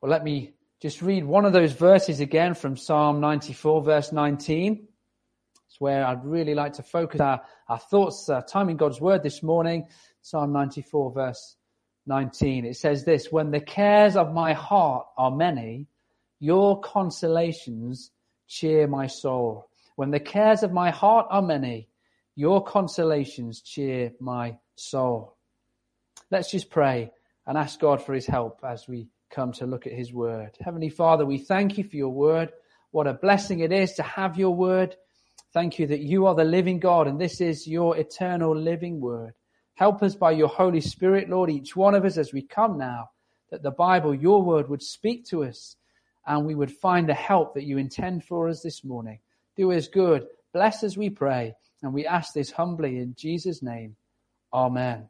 Well, let me just read one of those verses again from Psalm 94, verse 19. It's where I'd really like to focus our thoughts, time in God's word this morning. Psalm 94, verse 19. It says this: when the cares of my heart are many, your consolations cheer my soul. When the cares of my heart are many, your consolations cheer my soul. Let's just pray and ask God for his help as we come to look at his word. Heavenly Father, we thank you for your word. What a blessing it is to have your word. Thank you that you are the living God and this is your eternal living word. Help us by your Holy Spirit, Lord, each one of us as we come now, that the Bible, your word, would speak to us and we would find the help that you intend for us this morning. Do us good. Bless us, we pray. And we ask this humbly in Jesus' name. Amen.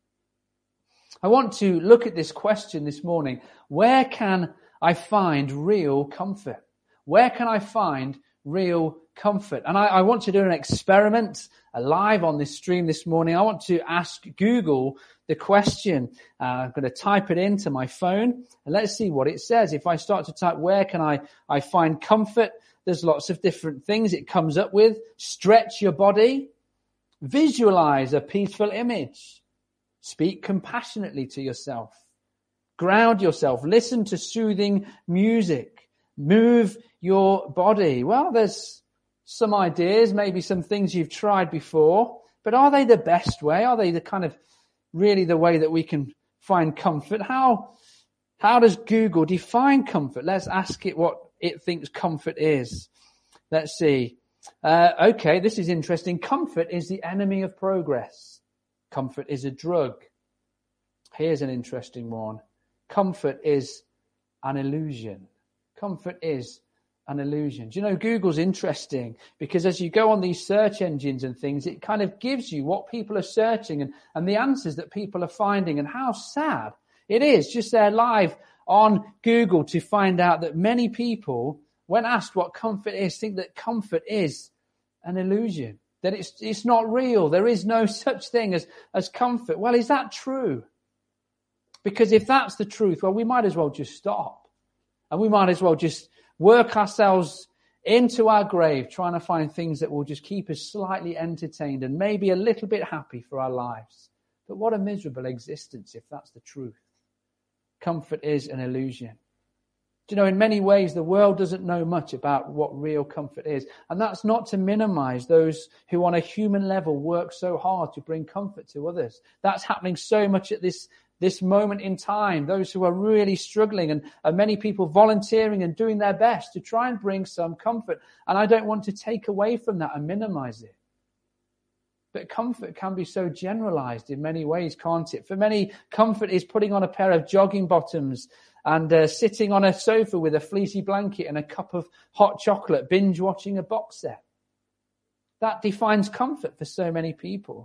I want to look at this question this morning. Where can I find real comfort? Where can I find real comfort? And I want to do an experiment live on this stream this morning. I want to ask Google the question. I'm going to type it into my phone and let's see what it says. If I start to type, where can I find comfort? There's lots of different things it comes up with. Stretch your body. Visualize a peaceful image. Speak compassionately to yourself. Ground yourself. Listen to soothing music. Move your body. Well, there's some ideas, maybe some things you've tried before, but are they the best way? Are they the kind of really the way that we can find comfort? How does Google define comfort? Let's ask it what it thinks comfort is. Let's see. Okay, this is interesting. Comfort is the enemy of progress. Comfort is a drug. Here's an interesting one. Comfort is an illusion. Comfort is an illusion. Do you know, Google's interesting because as you go on these search engines and things, it kind of gives you what people are searching and the answers that people are finding, and how sad it is just there live on Google to find out that many people, when asked what comfort is, think that comfort is an illusion. That it's not real. There is no such thing as comfort. Well, is that true? Because if that's the truth, well, we might as well just stop. And we might as well just work ourselves into our grave trying to find things that will just keep us slightly entertained and maybe a little bit happy for our lives. But what a miserable existence if that's the truth. Comfort is an illusion. Do you know, in many ways, the world doesn't know much about what real comfort is. And that's not to minimize those who on a human level work so hard to bring comfort to others. That's happening so much at this moment in time. Those who are really struggling and many people volunteering and doing their best to try and bring some comfort. And I don't want to take away from that and minimize it. But comfort can be so generalized in many ways, can't it? For many, comfort is putting on a pair of jogging bottoms and sitting on a sofa with a fleecy blanket and a cup of hot chocolate, binge watching a box set. That defines comfort for so many people.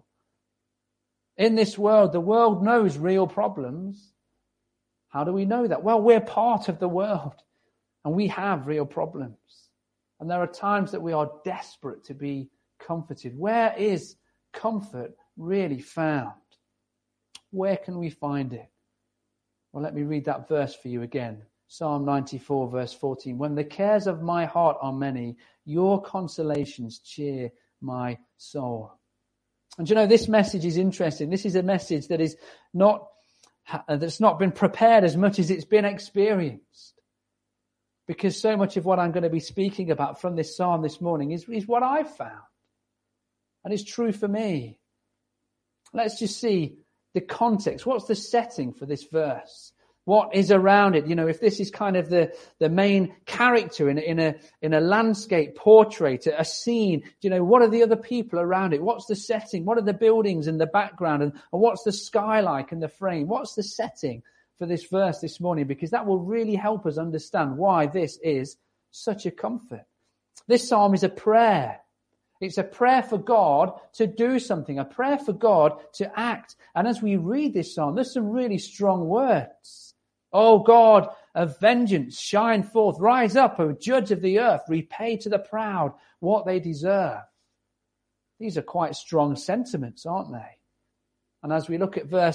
In this world, the world knows real problems. How do we know that? Well, we're part of the world and we have real problems. And there are times that we are desperate to be comforted. Where is comfort really found? Where can we find it? Well, let me read that verse for you again. Psalm 94, verse 14. When the cares of my heart are many, your consolations cheer my soul. And you know, this message is interesting. This is a message that is that's not been prepared as much as it's been experienced. Because so much of what I'm going to be speaking about from this psalm this morning is what I've found. And it's true for me. Let's just see the context. What's the setting for this verse? What is around it? You know, if this is kind of the main character in a landscape portrait, a scene, you know, what are the other people around it? What's the setting? What are the buildings in the background? And what's the sky like in the frame? What's the setting for this verse this morning? Because that will really help us understand why this is such a comfort. This psalm is a prayer. It's a prayer for God to do something, a prayer for God to act. And as we read this psalm, there's some really strong words. O God of vengeance, shine forth, rise up, O judge of the earth, repay to the proud what they deserve. These are quite strong sentiments, aren't they? And as we look at verse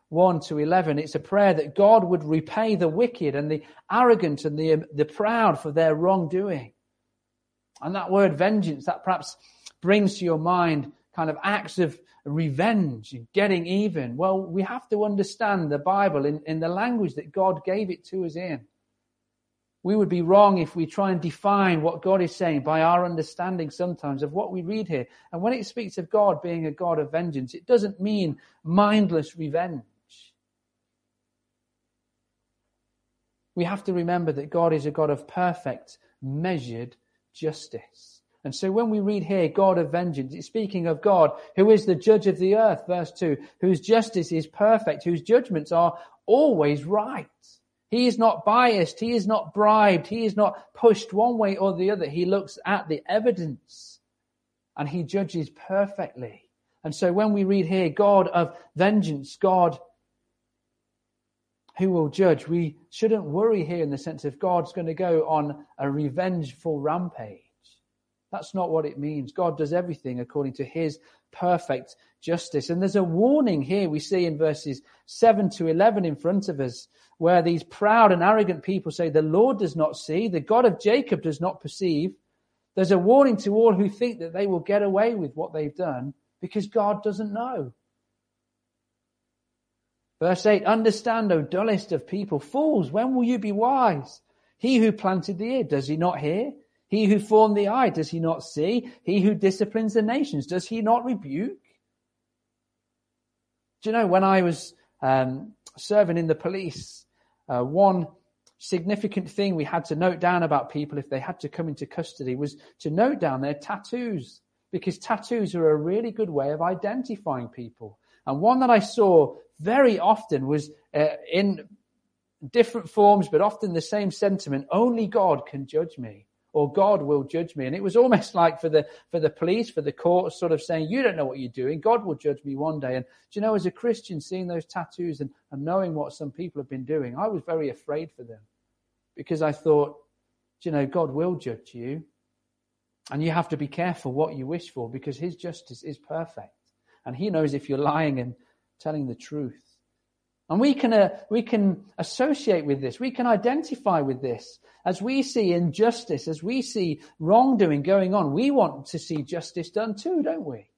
1 to 11. It's a prayer that God would repay the wicked and the arrogant and the proud for their wrongdoing. And that word vengeance, that perhaps brings to your mind kind of acts of revenge, getting even. Well, we have to understand the Bible in the language that God gave it to us in. We would be wrong if we try and define what God is saying by our understanding sometimes of what we read here. And when it speaks of God being a God of vengeance, it doesn't mean mindless revenge. We have to remember that God is a God of perfect, measured justice. And so when we read here, God of vengeance, it's speaking of God who is the judge of the earth, verse 2, whose justice is perfect, whose judgments are always right. He is not biased. He is not bribed. He is not pushed one way or the other. He looks at the evidence and he judges perfectly. And so when we read here, God of vengeance, God who will judge, we shouldn't worry here in the sense of God's going to go on a revengeful rampage. That's not what it means. God does everything according to his perfect justice. And there's a warning here we see in verses 7 to 11 in front of us, where these proud and arrogant people say, the Lord does not see, the God of Jacob does not perceive. There's a warning to all who think that they will get away with what they've done because God doesn't know. Verse 8, understand, O dullest of people, fools, when will you be wise? He who planted the ear, does he not hear? He who formed the eye, does he not see? He who disciplines the nations, does he not rebuke? Do you know, when I was serving in the police, one significant thing we had to note down about people if they had to come into custody was to note down their tattoos, because tattoos are a really good way of identifying people. And one that I saw very often was in different forms, but often the same sentiment, only God can judge me, or God will judge me. And it was almost like for the police, for the court, sort of saying, you don't know what you're doing, God will judge me one day. And do you know, as a Christian, seeing those tattoos and knowing what some people have been doing, I was very afraid for them, because I thought, do you know, God will judge you, and you have to be careful what you wish for, because his justice is perfect. And he knows if you're lying and telling the truth. And we can associate with this. We can identify with this. As we see injustice, as we see wrongdoing going on, we want to see justice done too, don't we?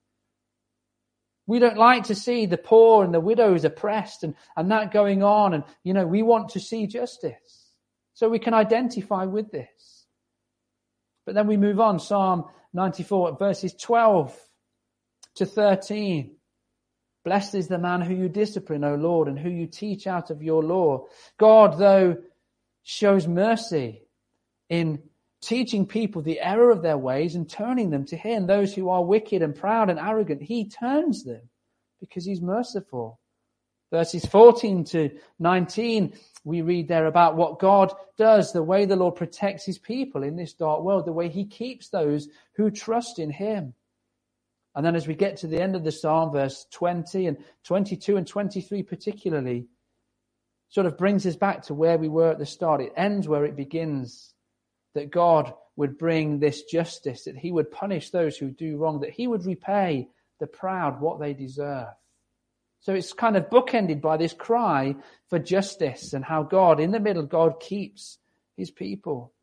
We don't like to see the poor and the widows oppressed and that going on. And, you know, we want to see justice. So we can identify with this. But then we move on. Psalm 94, verses 12 to 13. Blessed is the man who you discipline, O Lord, and who you teach out of your law. God, though, shows mercy in teaching people the error of their ways and turning them to him. Those who are wicked and proud and arrogant, he turns them because he's merciful. Verses 14 to 19, we read there about what God does, the way the Lord protects his people in this dark world, the way he keeps those who trust in him. And then as we get to the end of the psalm, verse 20 and 22 and 23 particularly, sort of brings us back to where we were at the start. It ends where it begins, that God would bring this justice, that he would punish those who do wrong, that he would repay the proud what they deserve. So it's kind of bookended by this cry for justice and how God, in the middle, God keeps his people.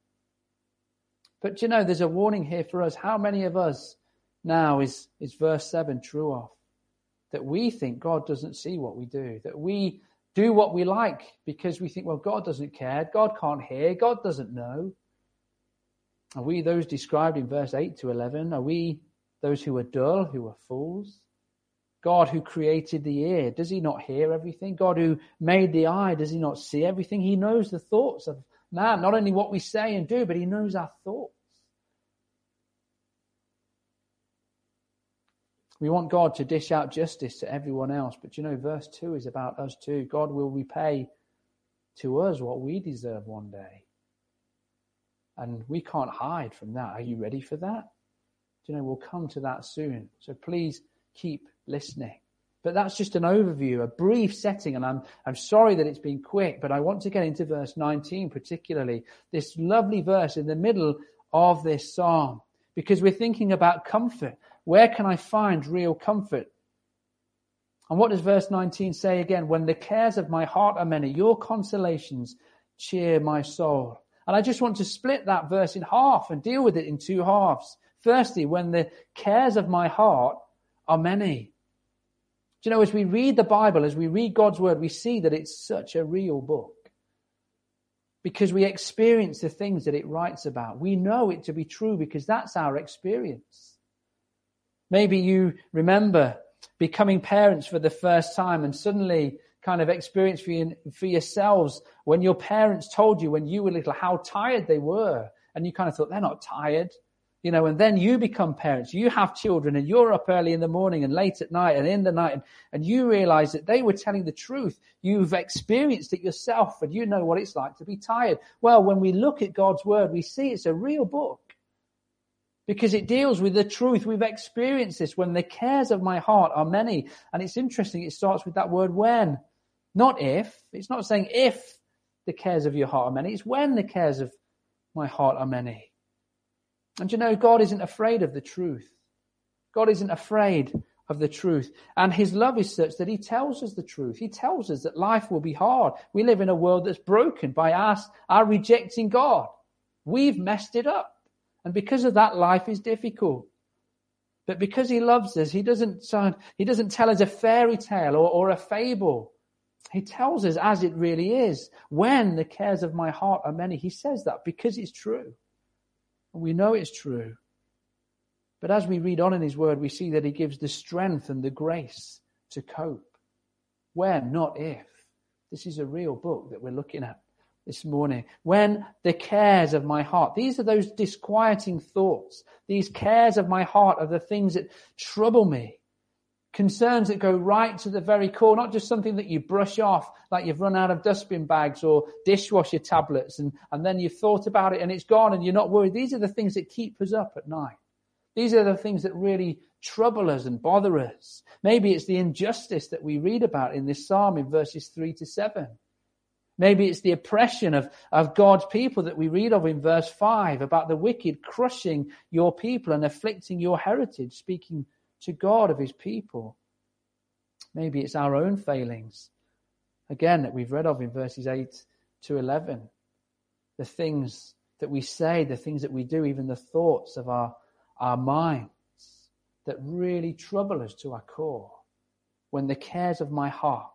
But you know, there's a warning here for us. How many of us now is verse 7 true of? That we think God doesn't see what we do, that we do what we like because we think, well, God doesn't care, God can't hear, God doesn't know. Are we those described in verse 8 to 11? Are we those who are dull, who are fools? God who created the ear, does he not hear everything? God who made the eye, does he not see everything? He knows the thoughts of man, not only what we say and do, but he knows our thoughts. We want God to dish out justice to everyone else. But you know, verse 2 is about us too. God will repay to us what we deserve one day. And we can't hide from that. Are you ready for that? Do you know, we'll come to that soon. So please keep listening. But that's just an overview, a brief setting. And I'm sorry that it's been quick, but I want to get into verse 19 particularly. This lovely verse in the middle of this psalm. Because we're thinking about comfort. Where can I find real comfort? And what does verse 19 say again? When the cares of my heart are many, your consolations cheer my soul. And I just want to split that verse in half and deal with it in two halves. Firstly, when the cares of my heart are many. Do you know, as we read the Bible, as we read God's word, we see that it's such a real book. Because we experience the things that it writes about. We know it to be true because that's our experience. Maybe you remember becoming parents for the first time and suddenly kind of experience for yourselves when your parents told you when you were little how tired they were. And you kind of thought, they're not tired. You know, and then you become parents, you have children and you're up early in the morning and late at night and in the night and you realize that they were telling the truth. You've experienced it yourself and you know what it's like to be tired. Well, when we look at God's word, we see it's a real book because it deals with the truth. We've experienced this when the cares of my heart are many. And it's interesting. It starts with that word when, not if. It's not saying if the cares of your heart are many. It's when the cares of my heart are many. And you know, God isn't afraid of the truth. God isn't afraid of the truth. And his love is such that he tells us the truth. He tells us that life will be hard. We live in a world that's broken by our rejecting God. We've messed it up. And because of that, life is difficult. But because he loves us, he doesn't tell us a fairy tale or a fable. He tells us as it really is. When the cares of my heart are many, he says that because it's true. We know it's true. But as we read on in his word, we see that he gives the strength and the grace to cope. When, not if. This is a real book that we're looking at this morning. When the cares of my heart, these are those disquieting thoughts. These cares of my heart are the things that trouble me. Concerns that go right to the very core, not just something that you brush off like you've run out of dustbin bags or dishwasher tablets and then you've thought about it and it's gone and you're not worried. These are the things that keep us up at night. These are the things that really trouble us and bother us. Maybe it's the injustice that we read about in this psalm in verses 3-7. Maybe it's the oppression of God's people that we read of in verse 5 about the wicked crushing your people and afflicting your heritage, speaking to God of his people. Maybe it's our own failings, again, that we've read of in verses 8-11. The things that we say, the things that we do, even the thoughts of our minds that really trouble us to our core. When the cares of my heart.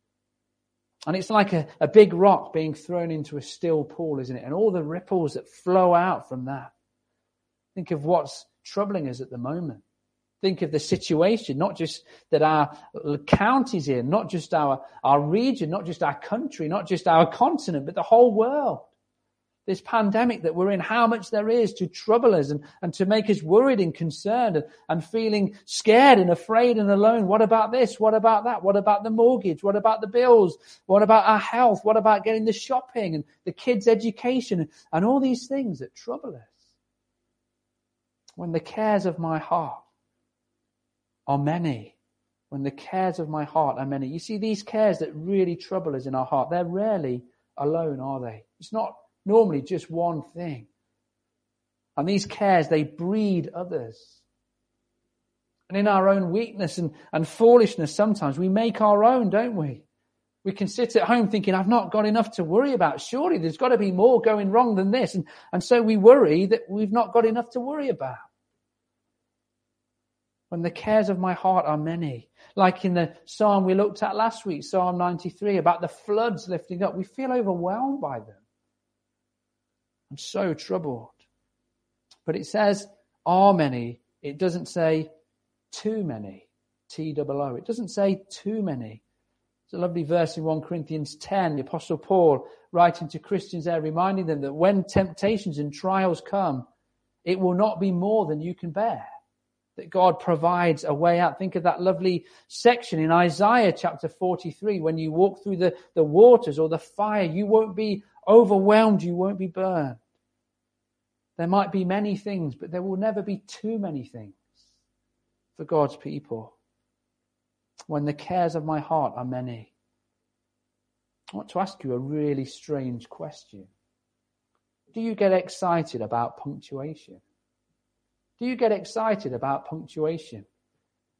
And it's like a big rock being thrown into a still pool, isn't it? And all the ripples that flow out from that. Think of what's troubling us at the moment. Think of the situation, not just that our county's in, not just our region, not just our country, not just our continent, but the whole world. This pandemic that we're in, how much there is to trouble us and to make us worried and concerned and feeling scared and afraid and alone. What about this? What about that? What about the mortgage? What about the bills? What about our health? What about getting the shopping and the kids' education and all these things that trouble us? When the cares of my heart are many, when the cares of my heart are many. You see, these cares that really trouble us in our heart, they're rarely alone, are they? It's not normally just one thing. And these cares, they breed others. And in our own weakness and foolishness, sometimes we make our own, don't we? We can sit at home thinking, I've not got enough to worry about. Surely there's got to be more going wrong than this. And so we worry that we've not got enough to worry about. When the cares of my heart are many. Like in the psalm we looked at last week, Psalm 93, about the floods lifting up. We feel overwhelmed by them. I'm so troubled. But it says, are many. It doesn't say too many. T-O-O. It doesn't say too many. It's a lovely verse in 1 Corinthians 10. The Apostle Paul writing to Christians there, reminding them that when temptations and trials come, it will not be more than you can bear. That God provides a way out. Think of that lovely section in Isaiah chapter 43. When you walk through the waters or the fire, you won't be overwhelmed. You won't be burned. There might be many things, but there will never be too many things for God's people. When the cares of my heart are many. I want to ask you a really strange question. Do you get excited about punctuation? Do you get excited about punctuation?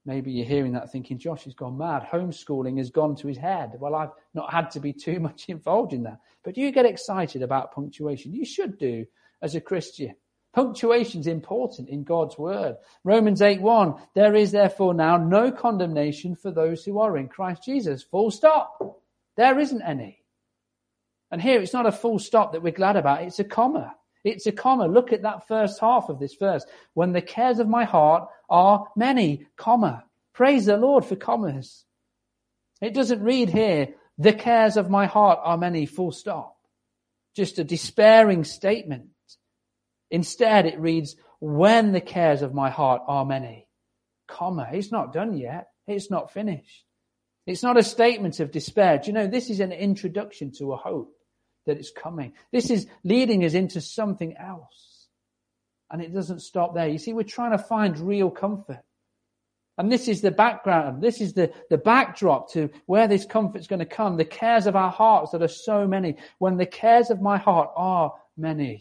Maybe you're hearing that thinking, Josh has gone mad. Homeschooling has gone to his head. Well, I've not had to be too much involved in that. But do you get excited about punctuation? You should do as a Christian. Punctuation is important in God's word. Romans 8:1, there is therefore now no condemnation for those who are in Christ Jesus. Full stop. There isn't any. And here it's not a full stop that we're glad about. It's a comma. It's a comma. Look at that first half of this verse. When the cares of my heart are many, comma. Praise the Lord for commas. It doesn't read here, the cares of my heart are many, full stop. Just a despairing statement. Instead, it reads, when the cares of my heart are many, comma. It's not done yet. It's not finished. It's not a statement of despair. Do you know, this is an introduction to a hope that is coming. This is leading us into something else. And it doesn't stop there. You see, we're trying to find real comfort. And this is the background. This is the backdrop to where this comfort's going to come. The cares of our hearts that are so many. When the cares of my heart are many.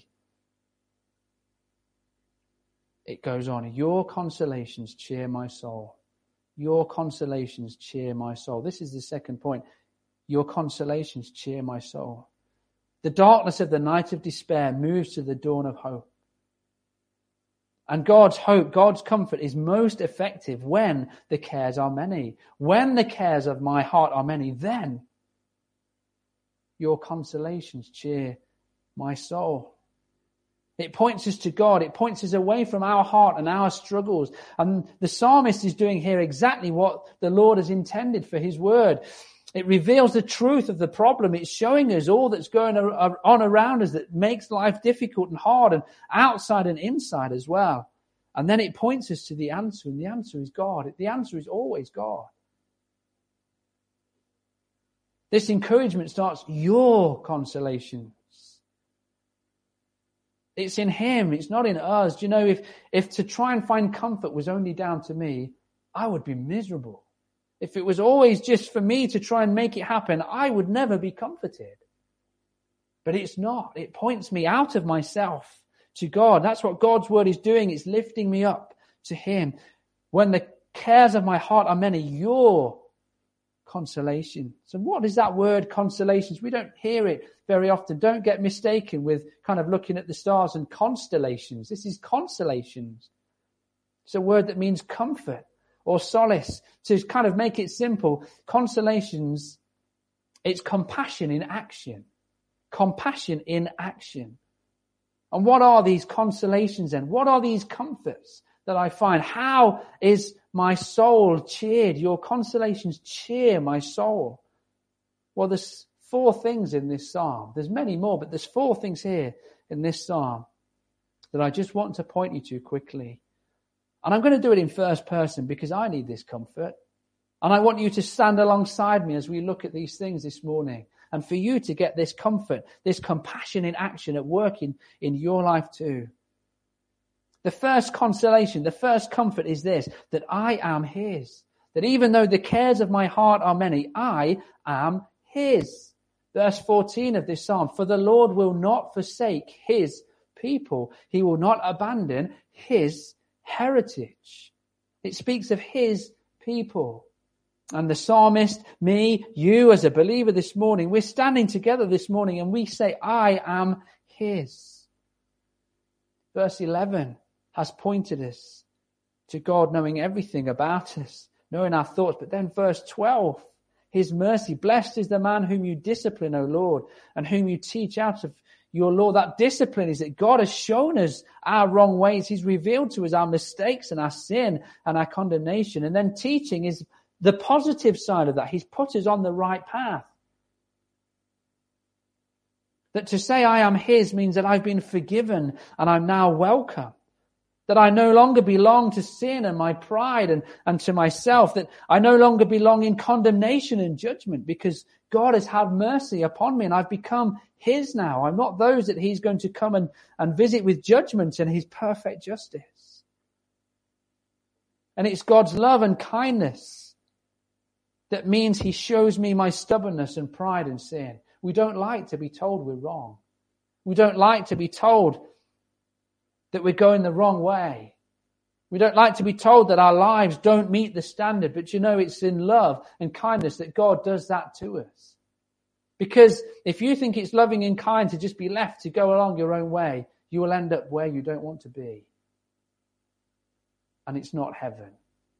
It goes on. Your consolations cheer my soul. Your consolations cheer my soul. This is the second point. Your consolations cheer my soul. The darkness of the night of despair moves to the dawn of hope. And God's hope, God's comfort is most effective when the cares are many. When the cares of my heart are many, then your consolations cheer my soul. It points us to God. It points us away from our heart and our struggles. And the psalmist is doing here exactly what the Lord has intended for his word. It reveals the truth of the problem. It's showing us all that's going on around us that makes life difficult and hard, and outside and inside as well. And then it points us to the answer, and the answer is God. The answer is always God. This encouragement starts, your consolations. It's in him. It's not in us. Do you know, if to try and find comfort was only down to me, I would be miserable. If it was always just for me to try and make it happen, I would never be comforted. But it's not. It points me out of myself to God. That's what God's word is doing. It's lifting me up to him. When the cares of my heart are many, your consolation. So what is that word, consolations? We don't hear it very often. Don't get mistaken with kind of looking at the stars and constellations. This is consolations. It's a word that means comfort or solace. To kind of make it simple, consolations, it's compassion in action. Compassion in action. And what are these consolations then? What are these comforts that I find? How is my soul cheered? Your consolations cheer my soul. Well, there's 4 things in this psalm. There's many more, but there's 4 things here in this psalm that I just want to point you to quickly. And I'm going to do it in first person because I need this comfort. And I want you to stand alongside me as we look at these things this morning. And for you to get this comfort, this compassion in action at work in your life too. The first consolation, the first comfort is this, that I am his. That even though the cares of my heart are many, I am his. Verse 14 of this psalm, for the Lord will not forsake his people. He will not abandon his heritage. It speaks of his people. And the psalmist, me, you as a believer this morning, we're standing together this morning and we say, I am his. Verse 11 has pointed us to God knowing everything about us, knowing our thoughts. But then verse 12, his mercy, blessed is the man whom you discipline, O Lord, and whom you teach out of your law. That discipline is that God has shown us our wrong ways. He's revealed to us our mistakes and our sin and our condemnation. And then teaching is the positive side of that. He's put us on the right path. That to say I am his means that I've been forgiven and I'm now welcome. That I no longer belong to sin and my pride and to myself. That I no longer belong in condemnation and judgment because God has had mercy upon me and I've become his now. I'm not those that he's going to come and visit with judgment and his perfect justice. And it's God's love and kindness that means he shows me my stubbornness and pride and sin. We don't like to be told we're wrong. We don't like to be told that we're going the wrong way. We don't like to be told that our lives don't meet the standard, but it's in love and kindness that God does that to us. Because if you think it's loving and kind to just be left to go along your own way, you will end up where you don't want to be. And it's not heaven.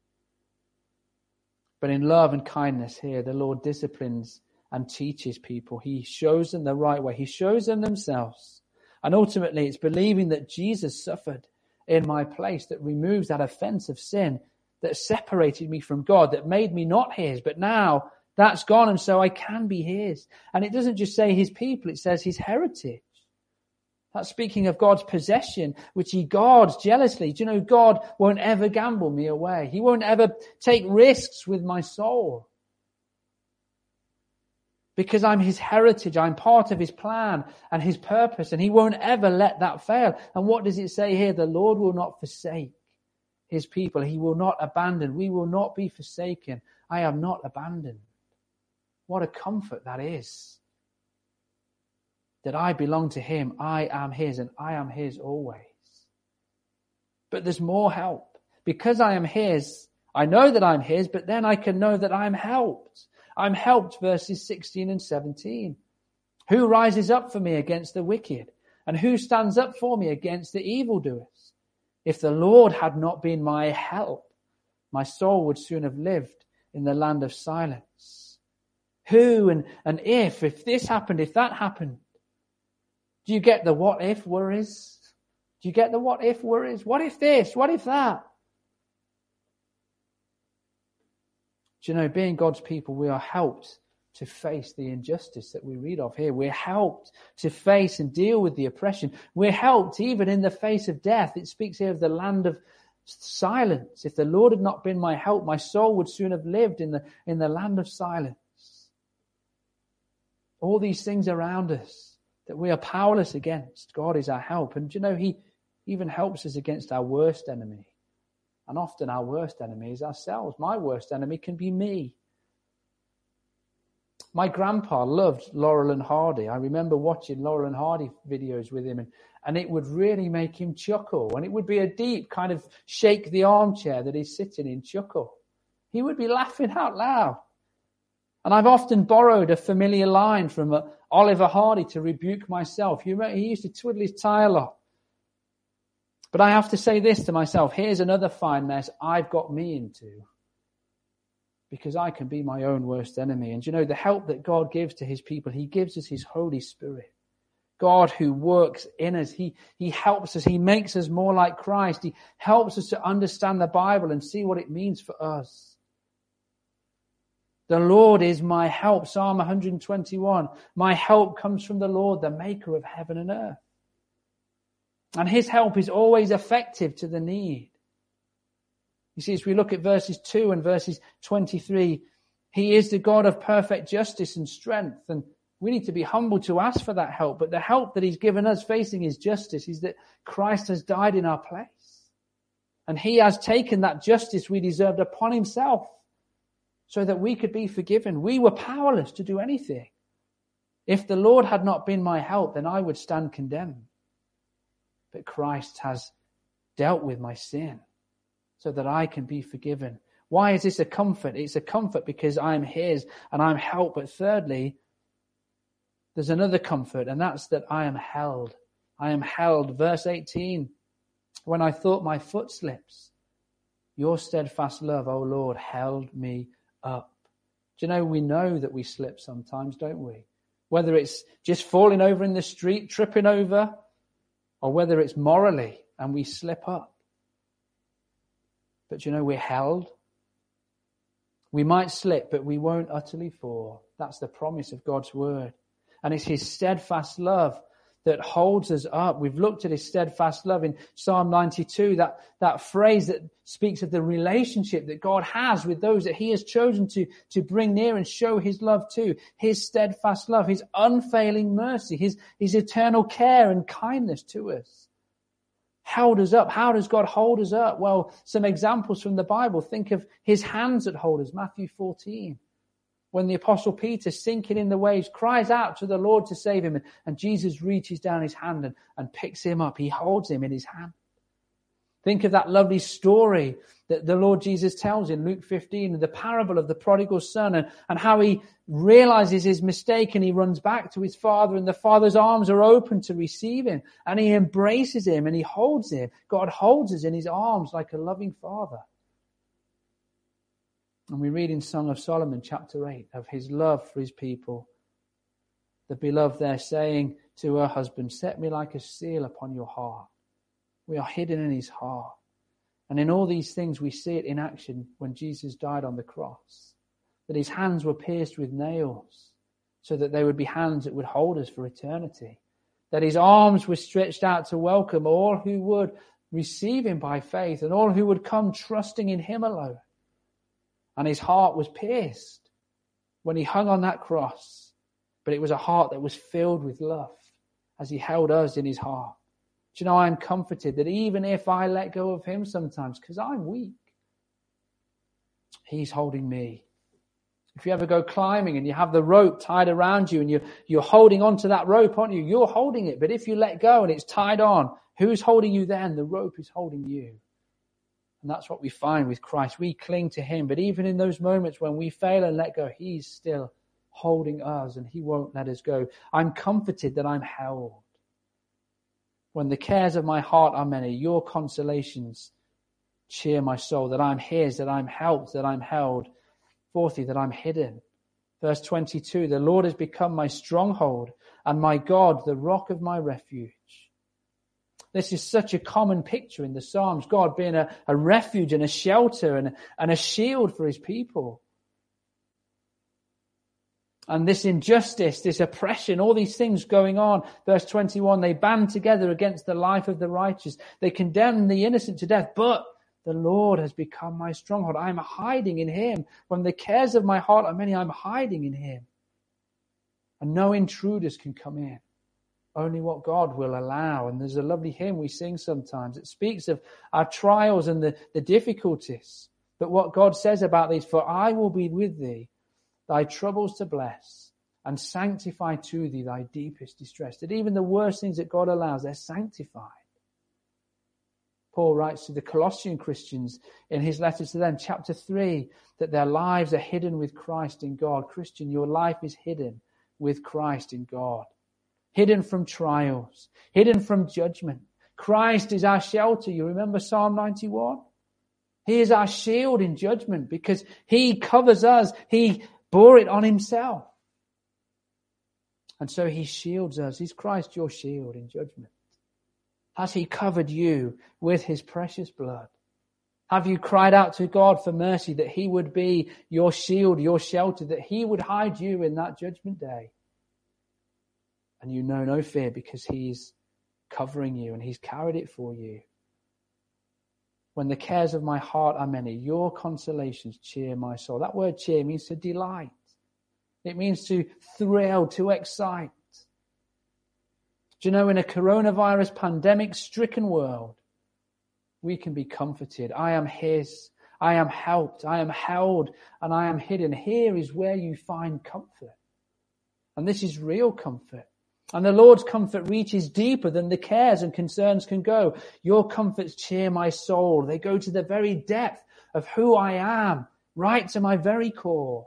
But in love and kindness here, the Lord disciplines and teaches people. He shows them the right way. He shows them themselves. And ultimately, it's believing that Jesus suffered in my place that removes that offense of sin that separated me from God, that made me not his. But now that's gone, and so I can be his. And it doesn't just say his people, it says his heritage. That's speaking of God's possession, which he guards jealously. Do you know, God won't ever gamble me away. He won't ever take risks with my soul. Because I'm his heritage, I'm part of his plan and his purpose, and he won't ever let that fail. And what does it say here? The Lord will not forsake his people. He will not abandon. We will not be forsaken. I am not abandoned. What a comfort that is. That I belong to him, I am his, and I am his always. But there's more help. Because I am his, I know that I'm his, but then I can know that I'm helped. I'm helped, verses 16 and 17. Who rises up for me against the wicked? And who stands up for me against the evildoers? If the Lord had not been my help, my soul would soon have lived in the land of silence. Who and if this happened, if that happened. Do you get the what if worries? Do you get the what if worries? What if this? What if that? Do you know, being God's people, we are helped to face the injustice that we read of here. We're helped to face and deal with the oppression. We're helped even in the face of death. It speaks here of the land of silence. If the Lord had not been my help, my soul would soon have lived in the land of silence. All these things around us that we are powerless against, God is our help. And do you know, he even helps us against our worst enemy. And often our worst enemy is ourselves. My worst enemy can be me. My grandpa loved Laurel and Hardy. I remember watching Laurel and Hardy videos with him, and it would really make him chuckle. And it would be a deep kind of shake the armchair that he's sitting in chuckle. He would be laughing out loud. And I've often borrowed a familiar line from Oliver Hardy to rebuke myself. He used to twiddle his tie a lot. But I have to say this to myself. Here's another fine mess I've got me into. Because I can be my own worst enemy. And you know, the help that God gives to his people, he gives us his Holy Spirit. God who works in us. He helps us. He makes us more like Christ. He helps us to understand the Bible and see what it means for us. The Lord is my help. Psalm 121. My help comes from the Lord, the maker of heaven and earth. And his help is always effective to the need. You see, as we look at verses 2 and verses 23, he is the God of perfect justice and strength. And we need to be humble to ask for that help. But the help that he's given us facing his justice is that Christ has died in our place. And he has taken that justice we deserved upon himself so that we could be forgiven. We were powerless to do anything. If the Lord had not been my help, then I would stand condemned. But Christ has dealt with my sin so that I can be forgiven. Why is this a comfort? It's a comfort because I'm his and I'm helped. But thirdly, there's another comfort, and that's that I am held. I am held. Verse 18, when I thought my foot slips, your steadfast love, O Lord, held me up. Do you know, we know that we slip sometimes, don't we? Whether it's just falling over in the street, tripping over, or whether it's morally and we slip up. But you know, we're held. We might slip, but we won't utterly fall. That's the promise of God's word. And it's his steadfast love that holds us up. We've looked at his steadfast love in Psalm 92, that phrase that speaks of the relationship that God has with those that he has chosen to bring near and show his love to. His steadfast love, his unfailing mercy, his eternal care and kindness to us. Held us up. How does God hold us up? Well, some examples from the Bible. Think of his hands that hold us. Matthew 14. When the Apostle Peter, sinking in the waves, cries out to the Lord to save him, and Jesus reaches down his hand and picks him up. He holds him in his hand. Think of that lovely story that the Lord Jesus tells in Luke 15, the parable of the prodigal son, and how he realizes his mistake and he runs back to his father, and the father's arms are open to receive him, and he embraces him and he holds him. God holds us in his arms like a loving father. And we read in Song of Solomon, chapter 8, of his love for his people. The beloved there saying to her husband, set me like a seal upon your heart. We are hidden in his heart. And in all these things, we see it in action when Jesus died on the cross. That his hands were pierced with nails so that they would be hands that would hold us for eternity. That his arms were stretched out to welcome all who would receive him by faith and all who would come trusting in him alone. And his heart was pierced when he hung on that cross. But it was a heart that was filled with love as he held us in his heart. Do you know, I'm comforted that even if I let go of him sometimes, because I'm weak, he's holding me. If you ever go climbing and you have the rope tied around you and you're holding on to that rope, aren't you? You're holding it. But if you let go and it's tied on, who's holding you then? The rope is holding you. And that's what we find with Christ. We cling to him. But even in those moments when we fail and let go, he's still holding us and he won't let us go. I'm comforted that I'm held. When the cares of my heart are many, your consolations cheer my soul, that I'm his, that I'm helped, that I'm held. Fourthly, that I'm hidden. Verse 22, the Lord has become my stronghold and my God, the rock of my refuge. This is such a common picture in the Psalms, God being a refuge and a shelter and a shield for his people. And this injustice, this oppression, all these things going on. Verse 21, they band together against the life of the righteous. They condemn the innocent to death, but the Lord has become my stronghold. I am hiding in him. When the cares of my heart are many, I'm hiding in him. And no intruders can come in. Only what God will allow. And there's a lovely hymn we sing sometimes. It speaks of our trials and the difficulties. But what God says about these, for I will be with thee, thy troubles to bless, and sanctify to thee thy deepest distress. That even the worst things that God allows, they're sanctified. Paul writes to the Colossian Christians in his letters to them, chapter 3, that their lives are hidden with Christ in God. Christian, your life is hidden with Christ in God. Hidden from trials, hidden from judgment. Christ is our shelter. You remember Psalm 91? He is our shield in judgment because he covers us. He bore it on himself. And so he shields us. Is Christ your shield in judgment? Has he covered you with his precious blood? Have you cried out to God for mercy that he would be your shield, your shelter, that he would hide you in that judgment day? And you know no fear because he's covering you and he's carried it for you. When the cares of my heart are many, your consolations cheer my soul. That word cheer means to delight. It means to thrill, to excite. Do you know, in a coronavirus pandemic-stricken world, we can be comforted. I am his. I am helped. I am held and I am hidden. Here is where you find comfort. And this is real comfort. And the Lord's comfort reaches deeper than the cares and concerns can go. Your comforts cheer my soul. They go to the very depth of who I am, right to my very core.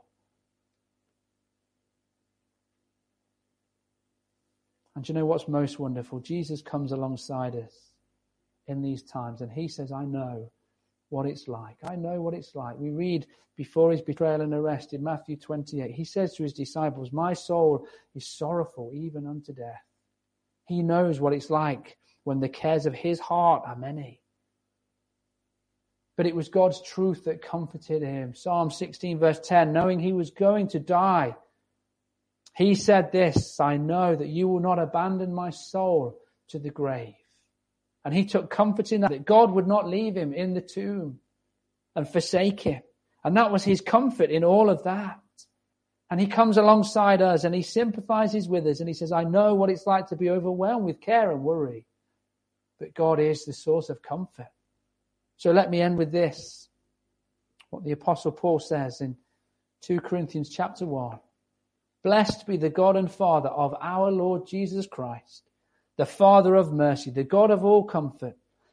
And do you know what's most wonderful? Jesus comes alongside us in these times and he says, I know what it's like. I know what it's like. We read before his betrayal and arrest in Matthew 28, he says to his disciples, my soul is sorrowful even unto death. He knows what it's like when the cares of his heart are many. But it was God's truth that comforted him. Psalm 16 verse 10, knowing he was going to die, he said this, I know that you will not abandon my soul to the grave. And he took comfort in that God would not leave him in the tomb and forsake him. And that was his comfort in all of that. And he comes alongside us and he sympathizes with us and he says, I know what it's like to be overwhelmed with care and worry. But God is the source of comfort. So let me end with this. What the Apostle Paul says in 2 Corinthians chapter 1. Blessed be the God and Father of our Lord Jesus Christ, the Father of mercy, the God of all comfort,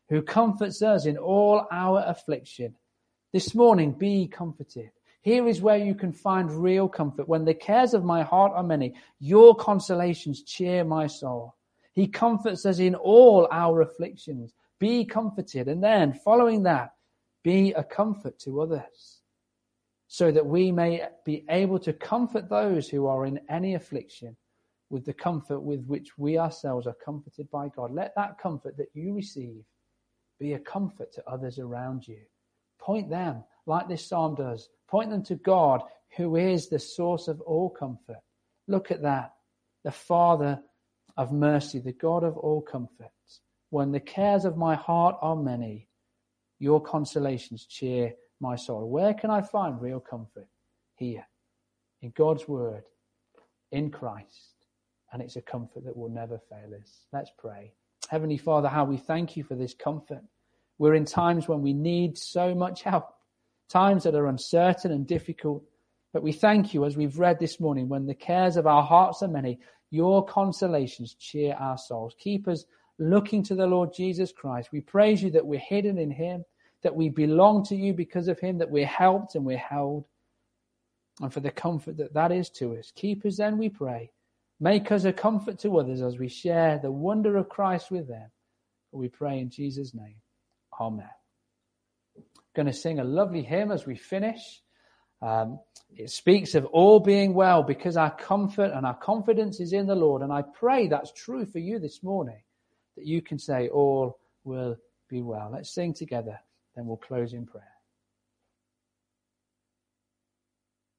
who comforts us in all our affliction. This morning, be comforted. Here is where you can find real comfort. When the cares of my heart are many, your consolations cheer my soul. He comforts us in all our afflictions. Be comforted. And then, following that, be a comfort to others, so that we may be able to comfort those who are in any affliction with the comfort with which we ourselves are comforted by God. Let that comfort that you receive be a comfort to others around you. Point them, like this psalm does, point them to God, who is the source of all comfort. Look at that, the Father of mercy, the God of all comfort. When the cares of my heart are many, your consolations cheer my soul. Where can I find real comfort? Here, in God's word, in Christ. And it's a comfort that will never fail us. Let's pray. Heavenly Father, how we thank you for this comfort. We're in times when we need so much help, times that are uncertain and difficult. But we thank you, as we've read this morning, when the cares of our hearts are many, your consolations cheer our souls. Keep us looking to the Lord Jesus Christ. We praise you that we're hidden in him, that we belong to you because of him, that we're helped and we're held. And for the comfort that that is to us. Keep us then, we pray. Make us a comfort to others as we share the wonder of Christ with them. We pray in Jesus' name. Amen. Going to sing a lovely hymn as we finish. It speaks of all being well because our comfort and our confidence is in the Lord. And I pray that's true for you this morning, that you can say all will be well. Let's sing together, then we'll close in prayer.